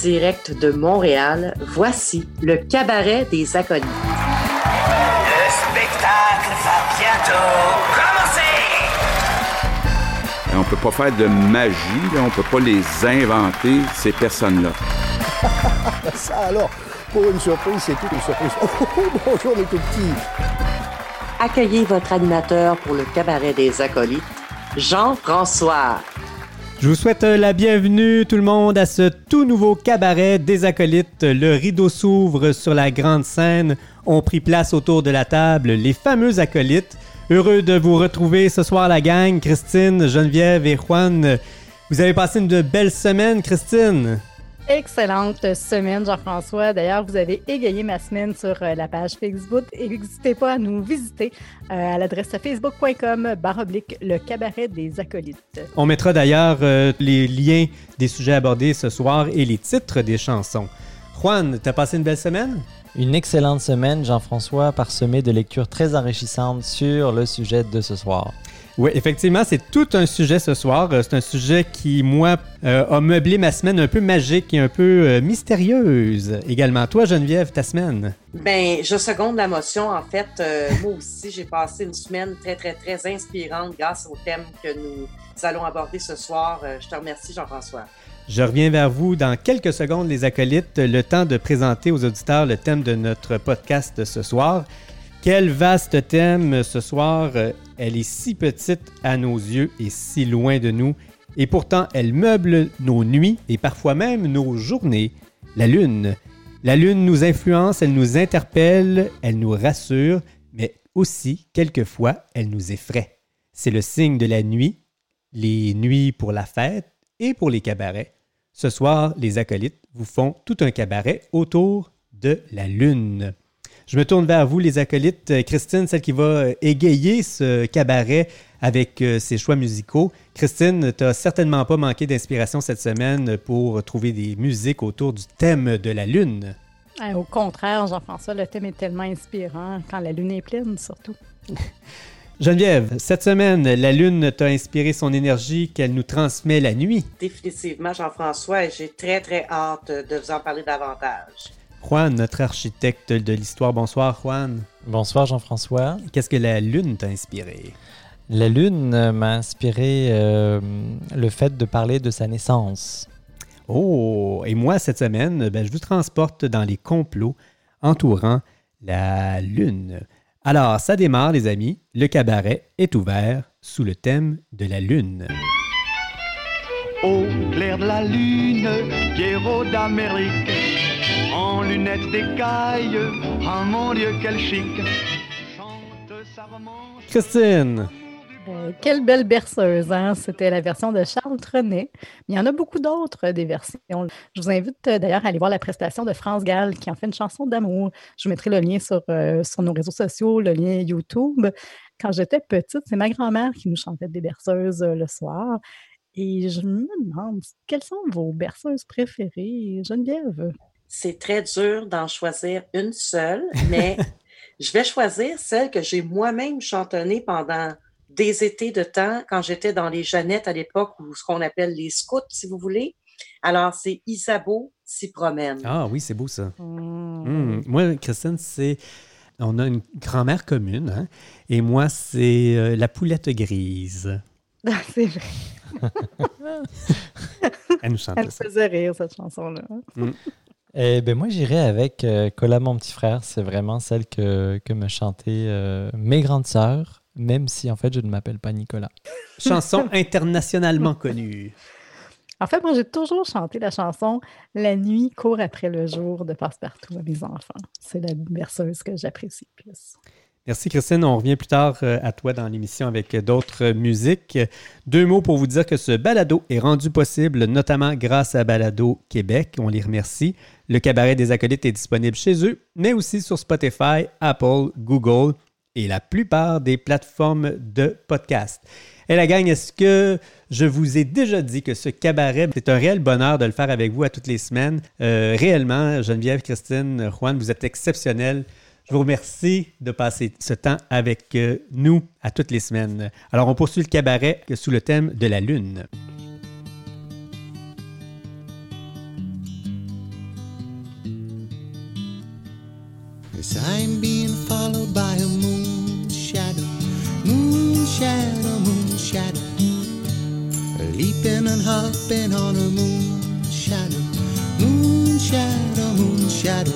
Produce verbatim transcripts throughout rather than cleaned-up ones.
direct de Montréal, voici le Cabaret des Acolytes. Le spectacle va bientôt commencer! On ne peut pas faire de magie, là. On ne peut pas les inventer, ces personnes-là. Ça alors, pour une surprise, c'est toute une surprise. Oh, oh, oh, bonjour les tout petits! Accueillez votre animateur pour le Cabaret des Acolytes, Jean-François. Je vous souhaite la bienvenue tout le monde à ce tout nouveau Cabaret des Acolytes. Le rideau s'ouvre sur la grande scène. Ont pris place autour de la table les fameux acolytes. Heureux de vous retrouver ce soir la gang. Christine, Geneviève et Juan. Vous avez passé une belle semaine, Christine? Excellente semaine, Jean-François. D'ailleurs, vous avez égayé ma semaine sur la page Facebook. N'hésitez pas à nous visiter à l'adresse facebook point com barre oblique le cabaret des acolytes. On mettra d'ailleurs euh, les liens des sujets abordés ce soir et les titres des chansons. Juan, t'as passé une belle semaine? Une excellente semaine, Jean-François, parsemée de lectures très enrichissantes sur le sujet de ce soir. Oui, effectivement, c'est tout un sujet ce soir. C'est un sujet qui, moi, euh, a meublé ma semaine un peu magique et un peu euh, mystérieuse également. Toi, Geneviève, ta semaine? Ben, je seconde la motion. En fait, euh, moi aussi, j'ai passé une semaine très, très, très inspirante grâce au thème que nous allons aborder ce soir. Euh, je te remercie, Jean-François. Je reviens vers vous dans quelques secondes, les acolytes. Le temps de présenter aux auditeurs le thème de notre podcast ce soir. Quel vaste thème ce soir. Elle est si petite à nos yeux et si loin de nous. Et pourtant, elle meuble nos nuits et parfois même nos journées. La Lune. La Lune nous influence, elle nous interpelle, elle nous rassure, mais aussi, quelquefois, elle nous effraie. C'est le signe de la nuit, les nuits pour la fête et pour les cabarets. Ce soir, les acolytes vous font tout un cabaret autour de la Lune. Je me tourne vers vous, les acolytes. Christine, celle qui va égayer ce cabaret avec ses choix musicaux. Christine, tu n'as certainement pas manqué d'inspiration cette semaine pour trouver des musiques autour du thème de la Lune. Au contraire, Jean-François, le thème est tellement inspirant quand la Lune est pleine, surtout. Geneviève, cette semaine, la Lune t'a inspiré son énergie qu'elle nous transmet la nuit. Définitivement, Jean-François, et j'ai très, très hâte de vous en parler davantage. Juan, notre architecte de l'histoire. Bonsoir, Juan. Bonsoir, Jean-François. Qu'est-ce que la Lune t'a inspiré? La Lune m'a inspiré euh, le fait de parler de sa naissance. Oh! Et moi, cette semaine, ben, je vous transporte dans les complots entourant la Lune. Alors, ça démarre, les amis. Le cabaret est ouvert sous le thème de la Lune. Au clair de la Lune, Pierrot d'Amérique, en lunettes d'écaille, oh mon Dieu, quel chic. Chante sa romance. Christine! Euh, quelle belle berceuse, hein? C'était la version de Charles Trenet. Mais il y en a beaucoup d'autres, des versions. Je vous invite euh, d'ailleurs à aller voir la prestation de France Gall qui en fait une chanson d'amour. Je vous mettrai le lien sur, euh, sur nos réseaux sociaux, le lien YouTube. Quand j'étais petite, c'est ma grand-mère qui nous chantait des berceuses euh, le soir. Et je me demande, quelles sont vos berceuses préférées, Geneviève? C'est très dur d'en choisir une seule, mais je vais choisir celle que j'ai moi-même chantonnée pendant des étés de temps quand j'étais dans les Jeannettes à l'époque, ou ce qu'on appelle les scouts, si vous voulez. Alors, c'est Isabeau s'y promène. Ah oui, c'est beau ça. Mmh. Mmh. Moi, Christine, c'est... On a une grand-mère commune, hein? Et moi, c'est euh, La Poulette Grise. Ah, c'est vrai. Elle nous chantait Elle ça. faisait rire, cette chanson-là. Mmh. Eh ben moi, j'irais avec euh, Cola, mon petit frère. C'est vraiment celle que, que me chantaient euh, mes grandes sœurs, même si, en fait, je ne m'appelle pas Nicolas. Chanson internationalement connue. En fait, moi, j'ai toujours chanté la chanson « La nuit court après le jour » de Passepartout à mes enfants. C'est la berceuse que j'apprécie le plus. Merci Christine, on revient plus tard à toi dans l'émission avec d'autres musiques. Deux mots pour vous dire que ce balado est rendu possible notamment grâce à Balado Québec, on les remercie. Le Cabaret des Acolytes est disponible chez eux, mais aussi sur Spotify, Apple, Google et la plupart des plateformes de podcast. Et la gang, est-ce que je vous ai déjà dit que ce cabaret, c'est un réel bonheur de le faire avec vous à toutes les semaines? Euh, réellement, Geneviève, Christine, Juan, vous êtes exceptionnels. Je vous remercie de passer ce temps avec nous à toutes les semaines. Alors, on poursuit le cabaret sous le thème de la Lune. 'Cause I'm being followed by a moon shadow, moon shadow, moon shadow, leaping and hopping on a moon shadow, moon shadow, moon shadow.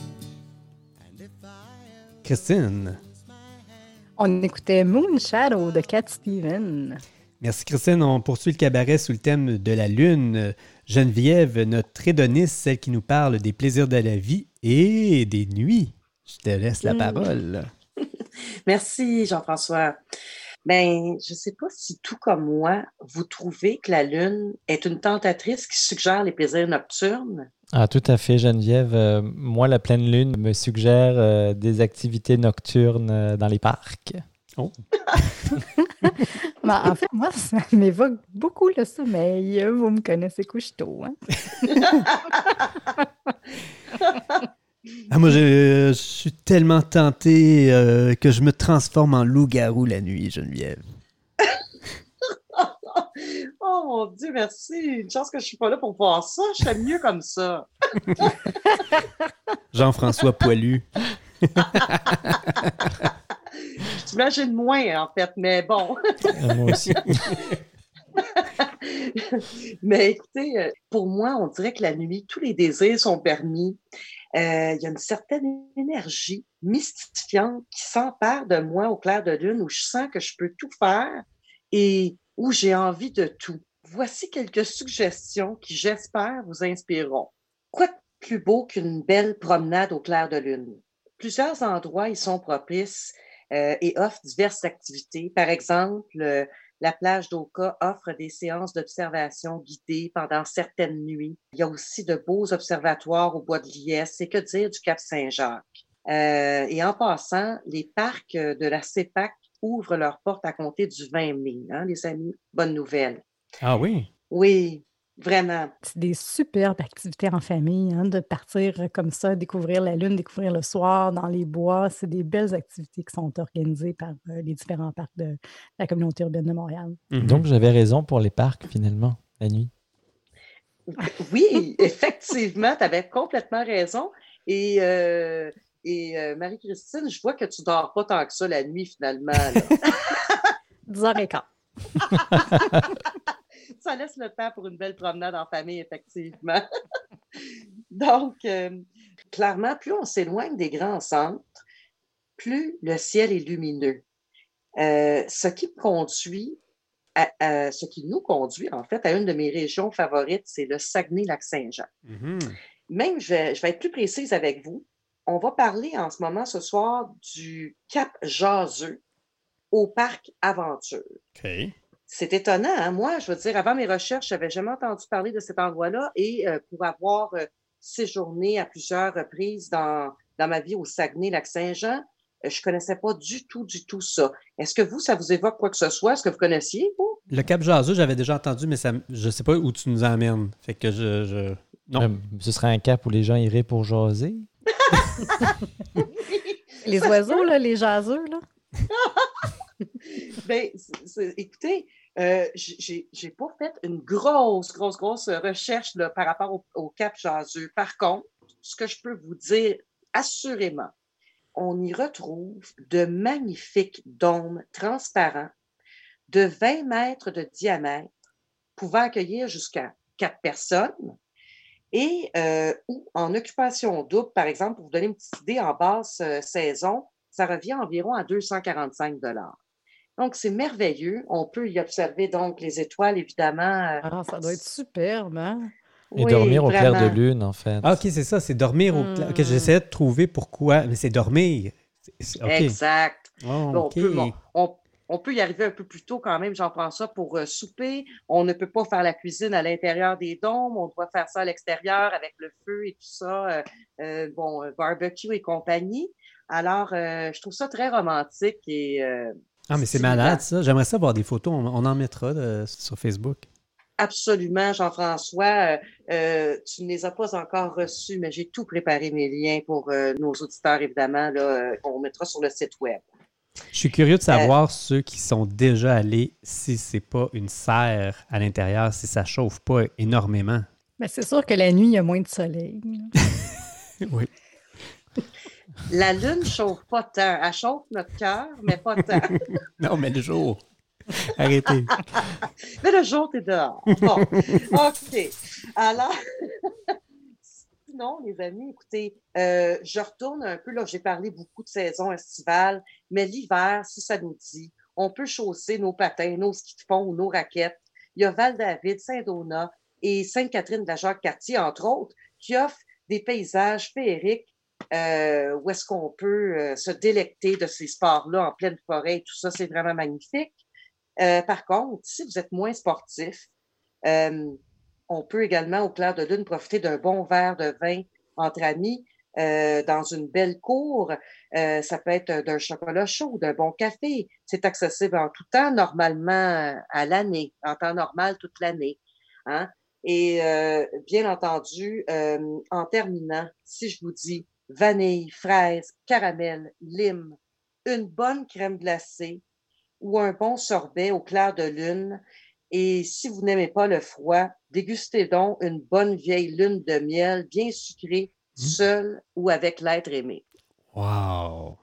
Christine. On écoutait Moon Shadow de Cat Stevens. Merci Christine. On poursuit le cabaret sous le thème de la lune. Geneviève, notre hédoniste, celle qui nous parle des plaisirs de la vie et des nuits. Je te laisse la Mm. parole. Merci, Jean-François. Ben, je ne sais pas si, tout comme moi, vous trouvez que la Lune est une tentatrice qui suggère les plaisirs nocturnes. Ah, tout à fait, Geneviève. Euh, moi, la pleine lune me suggère euh, des activités nocturnes euh, dans les parcs. Oh. Ben, en fait, moi, ça m'évoque beaucoup le sommeil. Vous me connaissez couche-tôt. Hein? Ah, moi, je, je suis tellement tenté euh, que je me transforme en loup-garou la nuit, Geneviève. Oh mon Dieu, merci. Une chance que je ne suis pas là pour voir ça. Je serais mieux comme ça. Jean-François Poilu. Je t'imagine moins, en fait, mais bon. Euh, moi aussi. Mais écoutez, euh, pour moi, on dirait que la nuit, tous les désirs sont permis. Euh, il y a une certaine énergie mystifiante qui s'empare de moi au clair de lune, où je sens que je peux tout faire et où j'ai envie de tout. Voici quelques suggestions qui, j'espère, vous inspireront. Quoi de plus beau qu'une belle promenade au clair de lune? Plusieurs endroits y sont propices euh, et offrent diverses activités. Par exemple, euh, la plage d'Oka offre des séances d'observation guidées pendant certaines nuits. Il y a aussi de beaux observatoires au bois de Liesse et que dire du Cap Saint-Jacques. Euh, et en passant, les parcs de la C E P A C ouvrent leurs portes à compter du vingt mai, hein, les amis. Bonne nouvelle. Ah oui? Oui, vraiment. C'est des superbes activités en famille, hein, de partir comme ça, découvrir la lune, découvrir le soir dans les bois. C'est des belles activités qui sont organisées par euh, les différents parcs de la communauté urbaine de Montréal. Mm-hmm. Donc, j'avais raison pour les parcs, finalement, la nuit. Oui, effectivement, tu avais complètement raison. Et, euh, et euh, Marie-Christine, je vois que tu dors pas tant que ça la nuit, finalement. là. dix heures quinze. Ça laisse le temps pour une belle promenade en famille, effectivement. Donc, euh, clairement, plus on s'éloigne des grands centres, plus le ciel est lumineux. Euh, ce qui me conduit, à, à- ce qui nous conduit, en fait, à une de mes régions favorites, c'est le Saguenay-Lac-Saint-Jean. Mm-hmm. Même, je vais, je vais être plus précise avec vous. On va parler en ce moment, ce soir, du Cap Jaseux au Parc Aventure. OK. C'est étonnant, hein? Moi, je veux dire, avant mes recherches, je n'avais jamais entendu parler de cet endroit-là et euh, pour avoir euh, séjourné à plusieurs reprises dans, dans ma vie au Saguenay-Lac-Saint-Jean, euh, je ne connaissais pas du tout, du tout ça. Est-ce que vous, ça vous évoque quoi que ce soit? Est-ce que vous connaissiez, vous? Le Cap Jaseux, j'avais déjà entendu, mais ça, je ne sais pas où tu nous emmènes. Fait que je... je... Non. Euh, ce serait un cap où les gens iraient pour jaser. Les oiseaux, là, les jaseux, là. Ben, c'est- c'est- écoutez, euh, j'ai j'ai pas fait une grosse, grosse, grosse recherche là, par rapport au, au Cap Jaseux. Par contre, ce que je peux vous dire assurément, on y retrouve de magnifiques dômes transparents de vingt mètres de diamètre, pouvant accueillir jusqu'à quatre personnes, et euh, ou en occupation double, par exemple, pour vous donner une petite idée, en basse euh, saison, ça revient environ à deux cent quarante-cinq dollars. Donc, c'est merveilleux. On peut y observer donc les étoiles, évidemment. euh, Ah, ça doit être superbe, hein? Et oui, dormir au clair de vraiment. lune, en fait. Ah, OK, c'est ça, c'est dormir au... Hmm. OK, j'essayais de trouver pourquoi, mais c'est dormir. C'est- c'est- OK. Exact. Oh, Bon, OK. on, peut, bon, on, on peut y arriver un peu plus tôt quand même, Jean-François, pour euh, souper. On ne peut pas faire la cuisine à l'intérieur des dômes. On doit faire ça à l'extérieur avec le feu et tout ça. euh, euh, bon, euh, barbecue et compagnie. Alors, euh, je trouve ça très romantique et... euh, Ah, mais c'est stimulant. malade, ça. J'aimerais ça voir des photos. On, on en mettra de- sur Facebook. Absolument, Jean-François. Euh, euh, tu ne les as pas encore reçus, mais j'ai tout préparé mes liens pour euh, nos auditeurs, évidemment, là, euh, qu'on mettra sur le site web. Je suis curieux de savoir ceux qui sont déjà allés, si c'est pas une serre à l'intérieur, si ça chauffe pas énormément. Ben, c'est sûr que la nuit, il y a moins de soleil. Oui. La Lune ne chauffe pas tant. Elle chauffe notre cœur, mais pas tant. Non, mais le jour. Arrêtez. Mais le jour, t'es dehors. Bon, OK. Alors, sinon, les amis, écoutez, euh, je retourne un peu, là, j'ai parlé beaucoup de saison estivale, mais l'hiver, si ça nous dit, on peut chausser nos patins, nos skis de fond ou nos raquettes. Il y a Val-David, Saint-Donat et Sainte-Catherine de la Jacques-Cartier, entre autres, qui offrent des paysages féeriques euh, où est-ce qu'on peut euh, se délecter de ces sports-là en pleine forêt et tout ça, c'est vraiment magnifique. Euh, par contre, si vous êtes moins sportif, euh, on peut également, au clair de lune, profiter d'un bon verre de vin entre amis euh, dans une belle cour. Euh, ça peut être d'un chocolat chaud, d'un bon café. C'est accessible en tout temps, normalement à l'année, en temps normal toute l'année. Hein? Et euh, bien entendu, euh, en terminant, si je vous dis vanille, fraise, caramel, lime, une bonne crème glacée, ou un bon sorbet au clair de lune. Et si vous n'aimez pas le froid, dégustez donc une bonne vieille lune de miel bien sucrée, mmh. seule ou avec l'être aimé. Wow!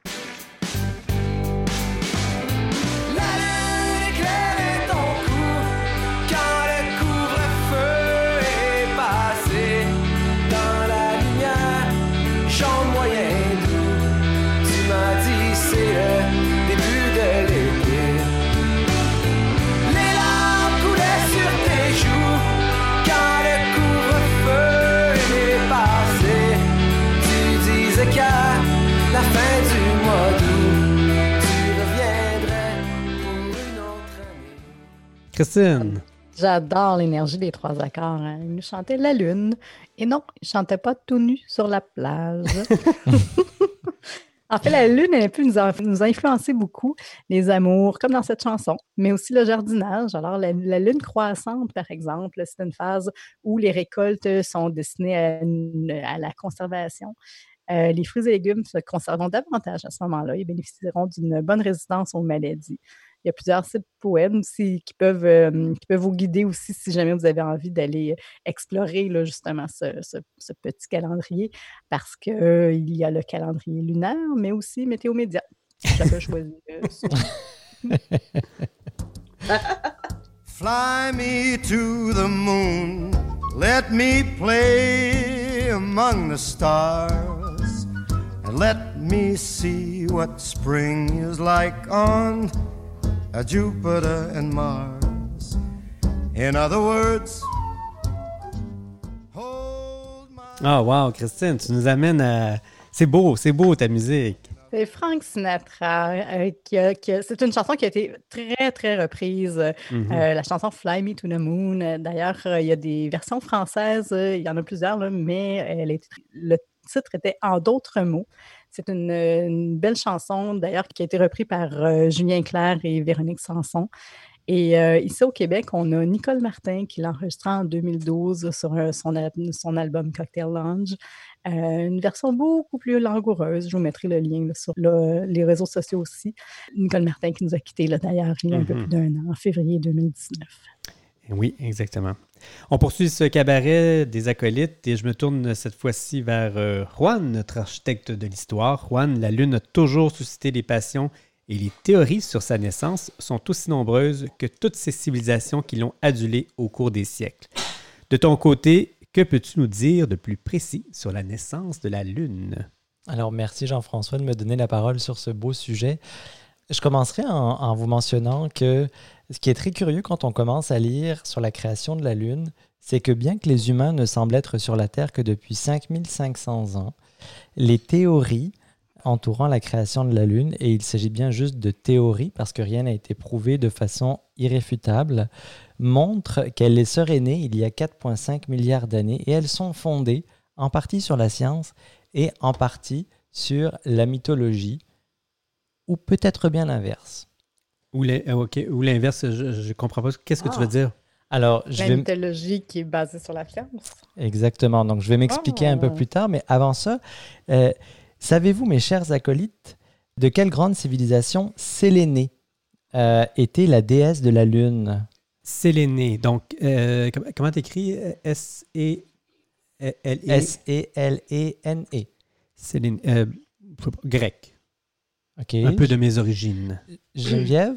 La fin du mois d'août, tu reviendrais pour une autre année. Christine. J'adore l'énergie des trois accords. Hein. Ils nous chantaient la lune. Et non, ils ne chantaient pas tout nus sur la plage. En fait, la lune, elle a pu nous, a, nous a influencé beaucoup, les amours, comme dans cette chanson, mais aussi le jardinage. Alors, la, la lune croissante, par exemple, c'est une phase où les récoltes sont destinées à, une, à la conservation. Euh, les fruits et légumes se conserveront davantage à ce moment-là. Ils bénéficieront d'une bonne résistance aux maladies. Il y a plusieurs sites web aussi qui peuvent, euh, qui peuvent vous guider aussi si jamais vous avez envie d'aller explorer là, justement ce, ce, ce petit calendrier parce qu'il euh, y a le calendrier lunaire, mais aussi Météo Média. Chacun choisit euh, ça. Fly me to the moon, let me play among the stars, and let me see what spring is like on Jupiter and Mars. In other words, hold my... Ah, oh, wow, Christine, tu nous amènes à... C'est beau, c'est beau ta musique. C'est Frank Sinatra. Euh, qui a, qui a, c'est une chanson qui a été très, très reprise. Mm-hmm. Euh, la chanson Fly Me to the Moon. D'ailleurs, euh, il y a des versions françaises. Euh, il y en a plusieurs, là, mais elle est, le titre était en d'autres mots. C'est une, une belle chanson, d'ailleurs, qui a été reprise par euh, Julien Clerc et Véronique Sanson. Et euh, ici au Québec, on a Nicole Martin qui l'a enregistré en deux mille douze sur euh, son, son album Cocktail Lounge. Euh, une version beaucoup plus langoureuse. Je vous mettrai le lien là, sur le, les réseaux sociaux aussi. Nicole Martin qui nous a quittés là, d'ailleurs il y a mm-hmm. un peu plus d'un an, en février deux mille dix-neuf. Oui, exactement. On poursuit ce cabaret des acolytes et je me tourne cette fois-ci vers euh, Juan, notre architecte de l'histoire. Juan, la Lune a toujours suscité des passions et les théories sur sa naissance sont aussi nombreuses que toutes ces civilisations qui l'ont adulée au cours des siècles. De ton côté, que peux-tu nous dire de plus précis sur la naissance de la Lune? Alors, merci Jean-François de me donner la parole sur ce beau sujet. Je commencerai en, en vous mentionnant que ce qui est très curieux quand on commence à lire sur la création de la Lune, c'est que bien que les humains ne semblent être sur la Terre que depuis cinq mille cinq cents ans, les théories entourant la création de la Lune, et il s'agit bien juste de théories parce que rien n'a été prouvé de façon irréfutable, montrent qu'elle serait née il y a quatre virgule cinq milliards d'années et elles sont fondées en partie sur la science et en partie sur la mythologie, ou peut-être bien l'inverse. Ou, les, okay. ou l'inverse, je ne comprends pas. Qu'est-ce que ah. tu veux dire? Alors, je la vais... mythologie qui est basée sur la science. Exactement. Donc, je vais m'expliquer oh. un peu plus tard, mais avant ça... Euh, savez-vous, mes chers acolytes, de quelle grande civilisation Sélénée euh, était la déesse de la Lune? Sélénée. Donc, euh, comment t'écris? S E L E S E L E N E. Sélénée. Euh, grec. OK. Un peu de mes origines. Geneviève?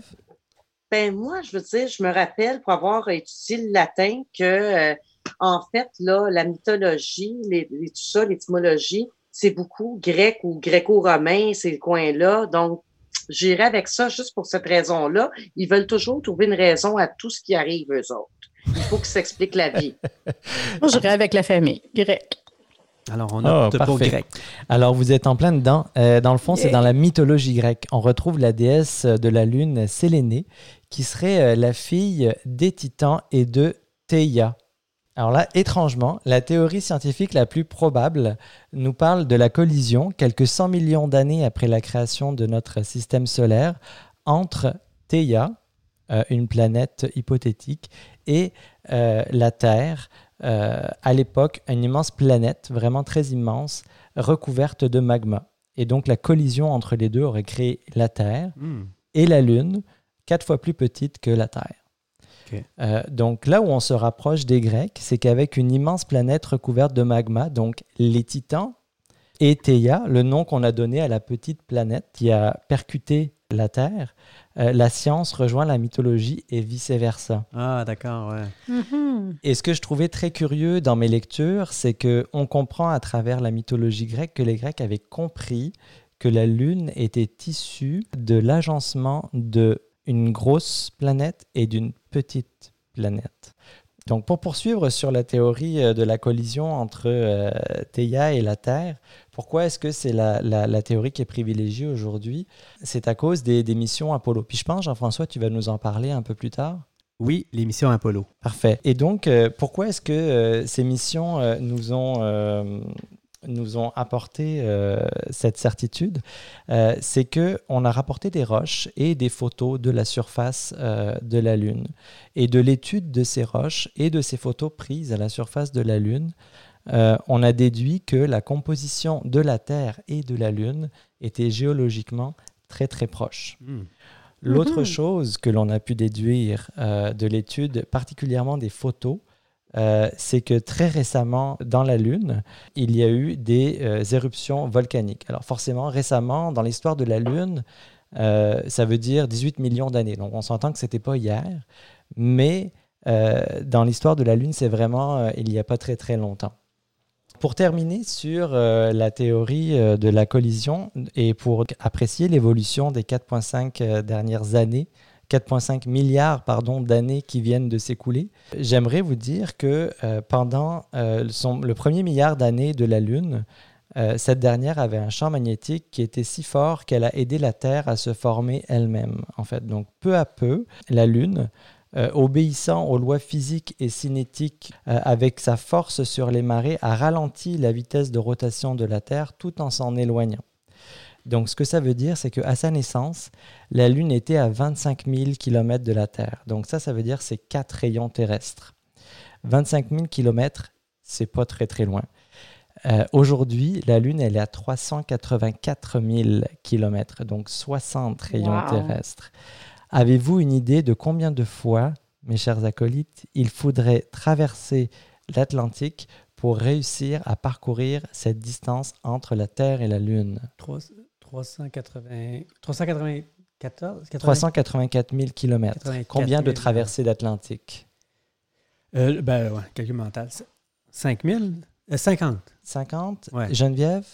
Ben moi, je veux dire, je me rappelle pour avoir étudié le latin que, euh, en fait, là, la mythologie, les, les- tout ça, l'étymologie, c'est beaucoup grec ou gréco-romain, ces coins-là. Donc, j'irai avec ça juste pour cette raison-là. Ils veulent toujours trouver une raison à tout ce qui arrive, eux autres. Il faut qu'ils s'expliquent la vie. Moi, j'irais avec la famille, grec. Alors, on Oh, opte pour parfait. grec. Alors, vous êtes en plein dedans. Euh, dans le fond, c'est Yeah. dans la mythologie grecque. On retrouve la déesse de la lune, Sélénée, qui serait euh, la fille des Titans et de Théia. Alors là, étrangement, la théorie scientifique la plus probable nous parle de la collision, quelques cent millions d'années après la création de notre système solaire, entre Théia, euh, une planète hypothétique, et euh, la Terre, euh, à l'époque, une immense planète, vraiment très immense, recouverte de magma. Et donc la collision entre les deux aurait créé la Terre Hmm. et la Lune, quatre fois plus petite que la Terre. Ok. Euh, donc là où on se rapproche des Grecs, c'est qu'avec une immense planète recouverte de magma, donc les Titans, et Théia, le nom qu'on a donné à la petite planète qui a percuté la Terre, euh, la science rejoint la mythologie et vice-versa. Ah, d'accord, ouais. Mhm. Et ce que je trouvais très curieux dans mes lectures, c'est qu'on comprend à travers la mythologie grecque que les Grecs avaient compris que la Lune était issue de l'agencement d'une grosse planète et d'une petite planète. Donc, pour poursuivre sur la théorie euh, de la collision entre euh, Théia et la Terre, pourquoi est-ce que c'est la, la- la théorie qui est privilégiée aujourd'hui? C'est à cause des, des missions Apollo. Puis je pense, Jean-François, tu vas nous en parler un peu plus tard. Oui, les missions Apollo. Parfait. Et donc, euh, pourquoi est-ce que euh, ces missions euh, nous ont, euh, nous ont apporté euh, cette certitude? Euh, C'est qu'on a rapporté des roches et des photos de la surface euh, de la Lune. Et de l'étude de ces roches et de ces photos prises à la surface de la Lune, euh, on a déduit que la composition de la Terre et de la Lune était géologiquement très très proche. Hmm. L'autre Mhm. chose que l'on a pu déduire euh, de l'étude, particulièrement des photos, euh, c'est que très récemment, dans la Lune, il y a eu des euh, éruptions volcaniques. Alors forcément, récemment, dans l'histoire de la Lune, euh, ça veut dire dix-huit millions d'années. Donc on s'entend que ce n'était pas hier, mais euh, dans l'histoire de la Lune, c'est vraiment euh, il n'y a pas très très longtemps. Pour terminer sur euh, la théorie euh, de la collision et pour apprécier l'évolution des quatre virgule cinq euh, dernières années, quatre virgule cinq milliards pardon, d'années qui viennent de s'écouler, j'aimerais vous dire que euh, pendant euh, son- le premier milliard d'années de la Lune, euh, cette dernière avait un champ magnétique qui était si fort qu'elle a aidé la Terre à se former elle-même. En fait. Donc peu à peu, la Lune, Euh, obéissant aux lois physiques et cinétiques euh, avec sa force sur les marées, a ralenti la vitesse de rotation de la Terre tout en s'en éloignant. Donc ce que ça veut dire, c'est qu'à sa naissance, la Lune était à vingt-cinq mille kilomètres de la Terre. Donc ça, ça veut dire c'est quatre rayons terrestres. vingt-cinq mille kilomètres, c'est pas très très loin. Euh, Aujourd'hui, la Lune, elle est à trois cent quatre-vingt-quatre mille kilomètres, donc soixante rayons Wow. terrestres. Avez-vous une idée de combien de fois, mes chers acolytes, il faudrait traverser l'Atlantique pour réussir à parcourir cette distance entre la Terre et la Lune? trois cent quatre-vingts, trois cent quatre-vingt-quatorze, trois cent quatre-vingt-quatre mille kilomètres. quatre-vingt-quatre Combien de mille, traversées d'Atlantique? Euh, ben, ouais, calcul mental. cinq mille? Euh, cinquante. cinquante? Ouais. Geneviève?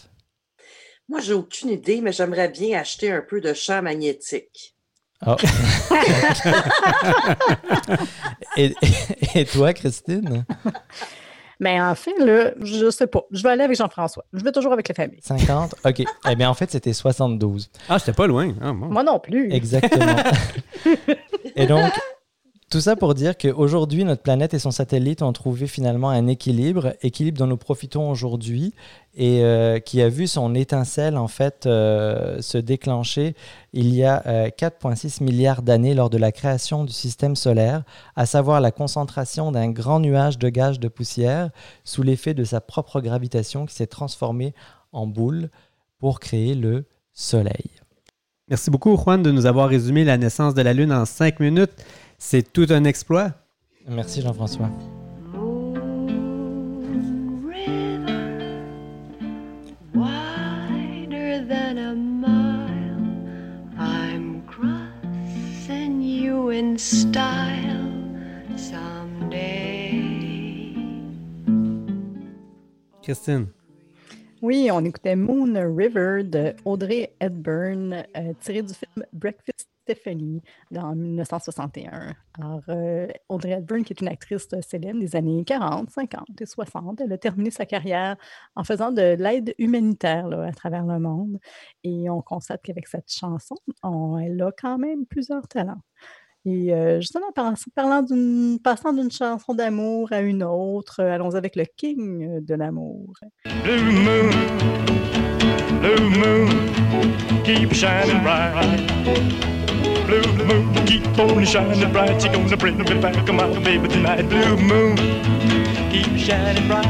Moi, j'ai aucune idée, mais j'aimerais bien acheter un peu de champ magnétique. Oh. et, et- et toi, Christine? Mais en fait, là, je sais pas. Je vais aller avec Jean-François. Je vais toujours avec la famille. cinquante? OK. Eh bien, en fait, c'était soixante-douze. Ah, j'étais pas loin. Ah, bon. Moi non plus. Exactement. Et donc, tout ça pour dire qu'aujourd'hui, notre planète et son satellite ont trouvé finalement un équilibre, équilibre dont nous profitons aujourd'hui et euh, qui a vu son étincelle en fait euh, se déclencher il y a euh, quatre virgule six milliards d'années lors de la création du système solaire, à savoir la concentration d'un grand nuage de gaz de poussière sous l'effet de sa propre gravitation qui s'est transformé en boule pour créer le Soleil. Merci beaucoup, Juan, de nous avoir résumé la naissance de la Lune en cinq minutes. C'est tout un exploit. Merci Jean-François. Moon River, wider than Christine. Oui, on écoutait Moon River de Audrey Hepburn, euh, tiré du film Breakfast Tiffany en dix-neuf cent soixante et un. Alors, euh, Audrey Hepburn, qui est une actrice célèbre des années quarante, cinquante et soixante, elle a terminé sa carrière en faisant de l'aide humanitaire là, à travers le monde. Et on constate qu'avec cette chanson, on, elle a quand même plusieurs talents. Et euh, justement, par, parlant d'une, passant d'une chanson d'amour à une autre, euh, allons avec le king de l'amour. Blue moon, blue moon, keep shining bright. Blue moon, keep on shining bright. You're gonna bring me back, my baby, tonight. Blue moon, keep shining bright.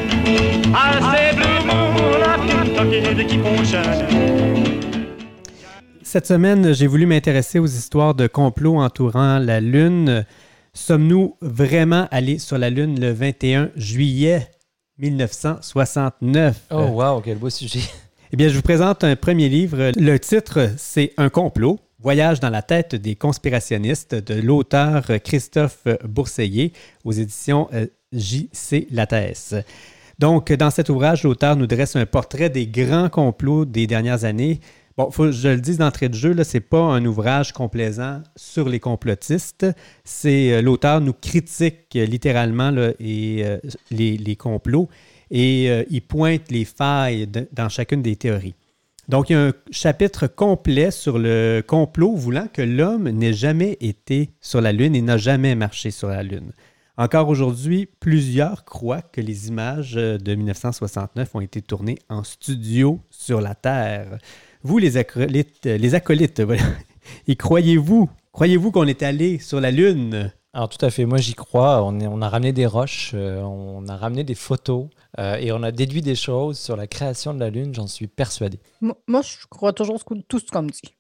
I say blue moon, I'm Kentucky to keep on shining. Cette semaine, j'ai voulu m'intéresser aux histoires de complots entourant la Lune. Sommes-nous vraiment allés sur la Lune le vingt et un juillet mille neuf cent soixante-neuf? Oh, wow, quel beau sujet. Eh bien, je vous présente un premier livre. Le titre, c'est Un complot, voyage dans la tête des conspirationnistes de l'auteur Christophe Bourseiller aux éditions J C Lattès. Donc, dans cet ouvrage, l'auteur nous dresse un portrait des grands complots des dernières années. Bon, faut que je le dise d'entrée de jeu, là, c'est pas un ouvrage complaisant sur les complotistes. C'est euh, l'auteur nous critique euh, littéralement là, et, euh, les, les complots et euh, il pointe les failles de, dans chacune des théories. Donc, il y a un chapitre complet sur le complot voulant que l'homme n'ait jamais été sur la Lune et n'a jamais marché sur la Lune. Encore aujourd'hui, plusieurs croient que les images de mille neuf cent soixante-neuf ont été tournées en studio sur la Terre. Vous, les acolytes, les acolytes, voilà. Et croyez-vous, croyez-vous qu'on est allé sur la Lune? Alors tout à fait, moi j'y crois. On, est, on a ramené des roches, euh, on a ramené des photos euh, et on a déduit des choses sur la création de la Lune, j'en suis persuadé. Moi, moi je crois toujours tout ce qu'on me dit.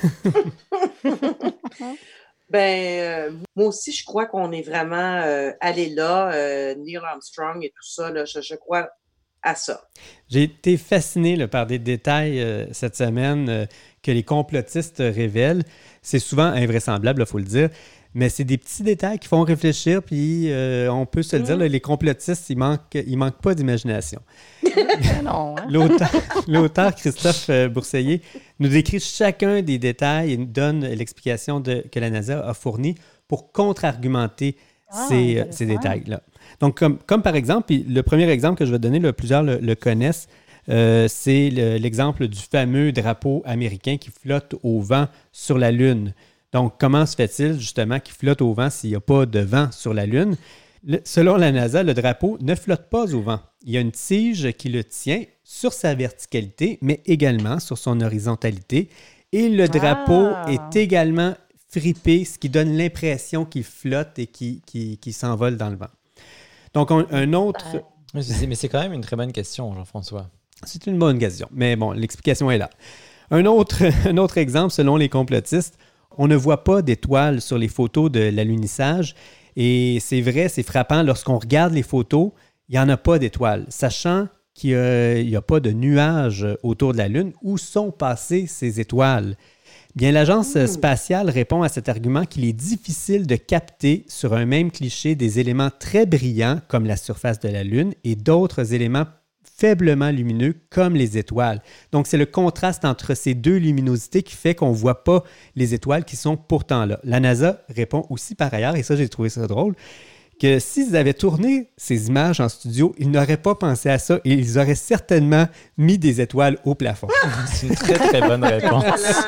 Ben, euh, moi aussi, je crois qu'on est vraiment euh, allé là, euh, Neil Armstrong et tout ça, là, je, je crois à ça. J'ai été fasciné là, par des détails euh, cette semaine euh, que les complotistes révèlent. C'est souvent invraisemblable, il faut le dire, mais c'est des petits détails qui font réfléchir, puis euh, on peut se le dire, là, les complotistes, ils manquent, ils manquent pas d'imagination. non, hein? L'auteur, l'auteur Christophe Bourseiller nous décrit chacun des détails et nous donne l'explication de, que la NASA a fournie pour contre-argumenter ah, ces, ces détails-là. Donc, comme, comme par exemple, le premier exemple que je vais donner, là, plusieurs le, le connaissent, euh, c'est le, l'exemple du fameux drapeau américain qui flotte au vent sur la Lune. Donc, comment se fait-il justement qu'il flotte au vent s'il n'y a pas de vent sur la Lune? Le, selon la NASA, le drapeau ne flotte pas au vent. Il y a une tige qui le tient sur sa verticalité, mais également sur son horizontalité. Et le drapeau ah. est également fripé, ce qui donne l'impression qu'il flotte et qu'il, qu'il, qu'il s'envole dans le vent. Donc, on, un autre... Mais c'est, mais c'est quand même une très bonne question, Jean-François. C'est une bonne question, mais bon, l'explication est là. Un autre, un autre exemple, selon les complotistes, on ne voit pas d'étoiles sur les photos de l'alunissage. Et c'est vrai, c'est frappant, lorsqu'on regarde les photos, il n'y en a pas d'étoiles. Sachant qu'il n'y a, a pas de nuages autour de la Lune, où sont passées ces étoiles? Bien, l'agence mmh. spatiale répond à cet argument qu'il est difficile de capter sur un même cliché des éléments très brillants, comme la surface de la Lune, et d'autres éléments faiblement lumineux, comme les étoiles. Donc, c'est le contraste entre ces deux luminosités qui fait qu'on ne voit pas les étoiles qui sont pourtant là. La NASA répond aussi par ailleurs, et ça, j'ai trouvé ça drôle, que s'ils avaient tourné ces images en studio, ils n'auraient pas pensé à ça et ils auraient certainement mis des étoiles au plafond. C'est une très, très bonne réponse.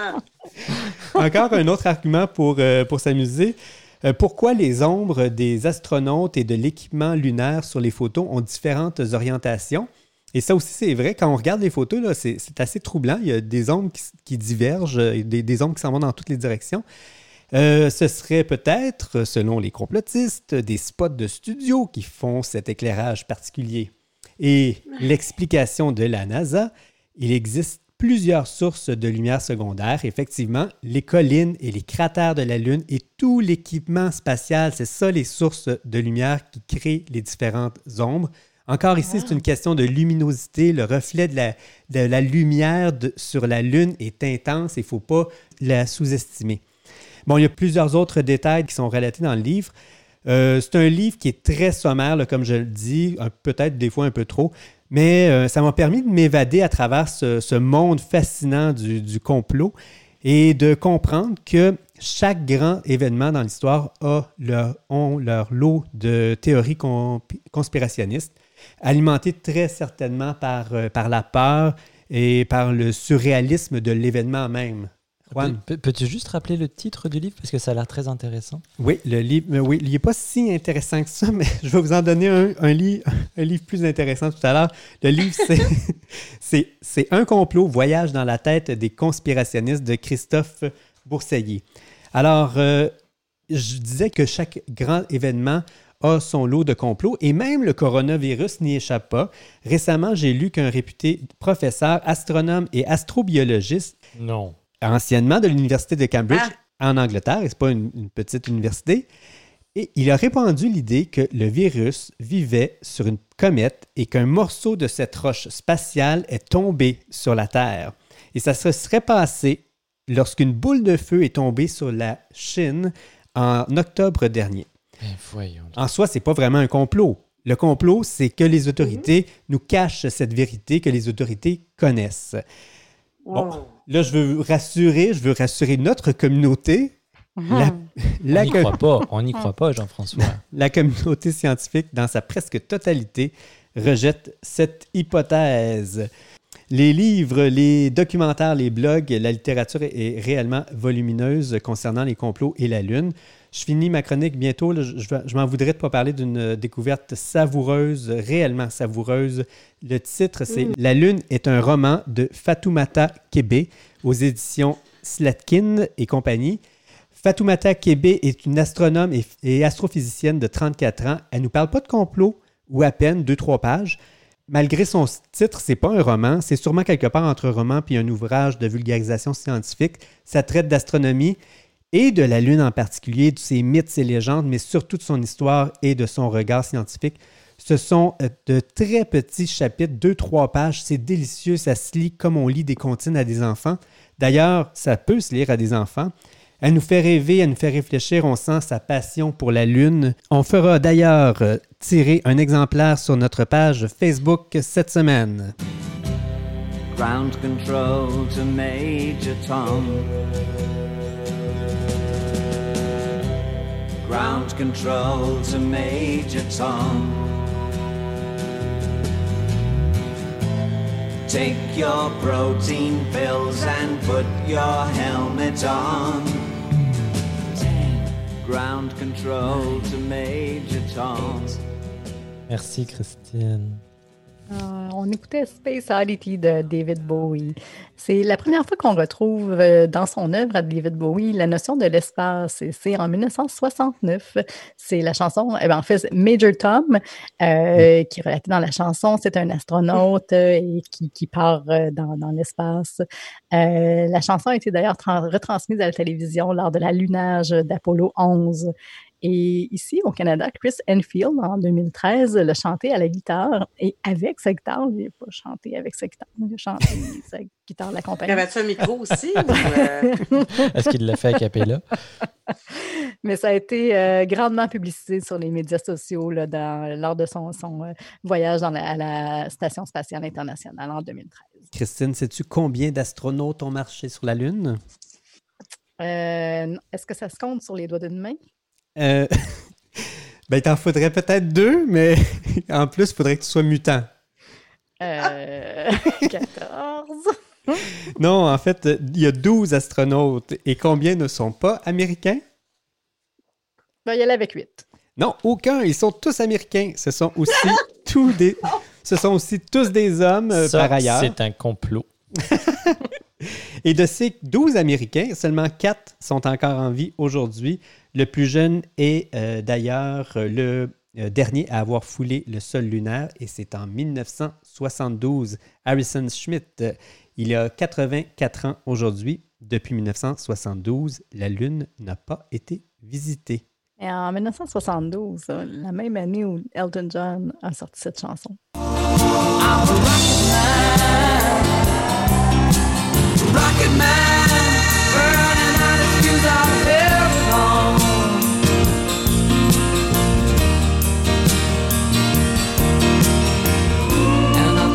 Encore un autre argument pour, euh, pour s'amuser. Euh, pourquoi les ombres des astronautes et de l'équipement lunaire sur les photos ont différentes orientations? Et ça aussi, c'est vrai. Quand on regarde les photos, là, c'est, c'est assez troublant. Il y a des ombres qui, qui divergent, des, des ombres qui s'en vont dans toutes les directions. Euh, ce serait peut-être, selon les complotistes, des spots de studio qui font cet éclairage particulier. Et l'explication de la NASA, il existe plusieurs sources de lumière secondaire. Effectivement, les collines et les cratères de la Lune et tout l'équipement spatial, c'est ça les sources de lumière qui créent les différentes ombres. Encore ici, c'est une question de luminosité. Le reflet de la, de la lumière de, sur la Lune est intense et il ne faut pas la sous-estimer. Bon, il y a plusieurs autres détails qui sont relatés dans le livre. Euh, c'est un livre qui est très sommaire, là, comme je le dis, un, peut-être des fois un peu trop, Mais euh, ça m'a permis de m'évader à travers ce, ce monde fascinant du, du complot et de comprendre que chaque grand événement dans l'histoire a leur, ont leur lot de théories comp- conspirationnistes, alimentées très certainement par, euh, par la peur et par le surréalisme de l'événement même. Juan? Pe- Peux-tu juste rappeler le titre du livre parce que ça a l'air très intéressant? Oui, le livre, oui, il n'est pas si intéressant que ça, mais je vais vous en donner un, un, livre, un livre plus intéressant tout à l'heure. Le livre, c'est, c'est, c'est Un complot, voyage dans la tête des conspirationnistes de Christophe Bourseiller. Alors, euh, je disais que chaque grand événement a son lot de complots et même le coronavirus n'y échappe pas. Récemment, j'ai lu qu'un réputé professeur, astronome et astrobiologiste, Non. anciennement de l'Université de Cambridge Ah. en Angleterre, et ce n'est pas une, une petite université, et il a répandu l'idée que le virus vivait sur une comète et qu'un morceau de cette roche spatiale est tombé sur la Terre. Et ça se serait passé lorsqu'une boule de feu est tombée sur la Chine en octobre dernier. Ben, voyons. En soi, ce n'est pas vraiment un complot. Le complot, c'est que les autorités nous cachent cette vérité que les autorités connaissent. Bon, Oh. là, je veux rassurer, je veux rassurer notre communauté. La, la On n'y co- croit pas, on n'y croit pas, Jean-François. la communauté scientifique, dans sa presque totalité, rejette cette hypothèse. Les livres, les documentaires, les blogs, la littérature est réellement volumineuse concernant les complots et la Lune. Je finis ma chronique bientôt. Là, je, je, je m'en voudrais de ne pas parler d'une découverte savoureuse, réellement savoureuse. Le titre, c'est mm. « La Lune est un roman » de Fatoumata Kébé aux éditions Slatkin et compagnie. Fatoumata Kébé est une astronome et, et astrophysicienne de trente-quatre ans. Elle ne nous parle pas de complot ou à peine deux, trois pages. Malgré son titre, c'est pas un roman, c'est sûrement quelque part entre un roman et un ouvrage de vulgarisation scientifique. Ça traite d'astronomie et de la Lune en particulier, de ses mythes, ses légendes, mais surtout de son histoire et de son regard scientifique. Ce sont de très petits chapitres, deux, trois pages. C'est délicieux, ça se lit comme on lit des comptines à des enfants. D'ailleurs, ça peut se lire à des enfants. Elle nous fait rêver, elle nous fait réfléchir, on sent sa passion pour la Lune. On fera d'ailleurs tirer un exemplaire sur notre page Facebook cette semaine. Ground control to Major Tom. Ground control to Major Tom. Take your protein pills and put your helmet on. Ground control to Major Tom. Merci, Christine. Euh, on écoutait Space Oddity de David Bowie. C'est la première fois qu'on retrouve euh, dans son œuvre à David Bowie la notion de l'espace. Et c'est en dix-neuf cent soixante-neuf. C'est la chanson, eh bien, en fait, Major Tom, euh, qui est relaté dans la chanson. C'est un astronaute euh, et qui, qui part euh, dans, dans l'espace. Euh, la chanson a été d'ailleurs tra- retransmise à la télévision lors de l'allunage d'Apollo onze. Et ici, au Canada, Chris Enfield, en deux mille treize, l'a chanté à la guitare. Et avec sa guitare, il n'a pas chanté avec sa guitare, il a chanté sa guitare l'accompagnant. Y avait-tu un micro aussi? ou, euh... Est-ce qu'il l'a fait à cappella? Mais ça a été euh, grandement publicisé sur les médias sociaux là, dans, lors de son, son euh, voyage dans la, à la Station spatiale internationale en deux mille treize. Christine, sais-tu combien d'astronautes ont marché sur la Lune? Euh, est-ce que ça se compte sur les doigts d'une main? Euh, ben, il t'en faudrait peut-être deux, mais en plus, il faudrait que tu sois mutant. Euh, quatorze. Non, en fait, il y a douze astronautes. Et combien ne sont pas américains? Ben, il y allait avec huit. Non, aucun. Ils sont tous américains. Ce sont aussi tous des... Ce sont aussi tous des hommes, euh, Ça, par ailleurs. c'est un complot. Et de ces douze Américains, seulement quatre sont encore en vie aujourd'hui. Le plus jeune est euh, d'ailleurs le euh, dernier à avoir foulé le sol lunaire et c'est en dix-neuf cent soixante-douze. Harrison Schmitt, euh, il a quatre-vingt-quatre ans aujourd'hui. Depuis dix-neuf cent soixante-douze, la Lune n'a pas été visitée. Et en dix-neuf cent soixante-douze, la même année où Elton John a sorti cette chanson. Rocket Man, burning out his fuse out there alone. And I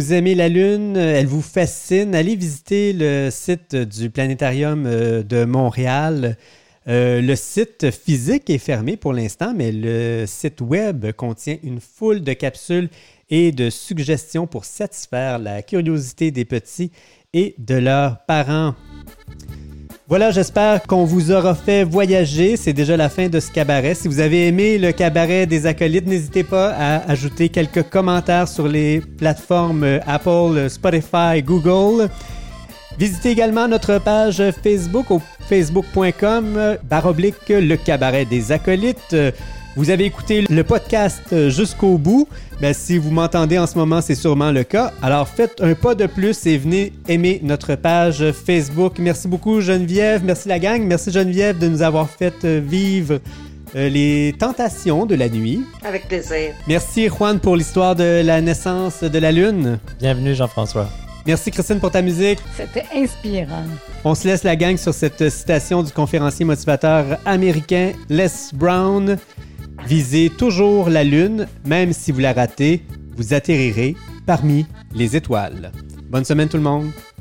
vous aimez la Lune, elle vous fascine, allez visiter le site du Planétarium de Montréal. Euh, le site physique est fermé pour l'instant, mais le site web contient une foule de capsules et de suggestions pour satisfaire la curiosité des petits et de leurs parents. Voilà, j'espère qu'on vous aura fait voyager. C'est déjà la fin de ce cabaret. Si vous avez aimé le cabaret des acolytes, n'hésitez pas à ajouter quelques commentaires sur les plateformes Apple, Spotify, Google. Visitez également notre page Facebook au facebook point com baroblique le cabaret des acolytes. Vous avez écouté le podcast jusqu'au bout. Ben, si vous m'entendez en ce moment, c'est sûrement le cas. Alors faites un pas de plus et venez aimer notre page Facebook. Merci beaucoup Geneviève, merci la gang. Merci Geneviève de nous avoir fait vivre les tentations de la nuit. Avec plaisir. Merci Juan pour l'histoire de la naissance de la Lune. Bienvenue Jean-François. Merci Christine pour ta musique. C'était inspirant. On se laisse la gang sur cette citation du conférencier motivateur américain Les Brown. Visez toujours la Lune, même si vous la ratez, vous atterrirez parmi les étoiles. Bonne semaine tout le monde!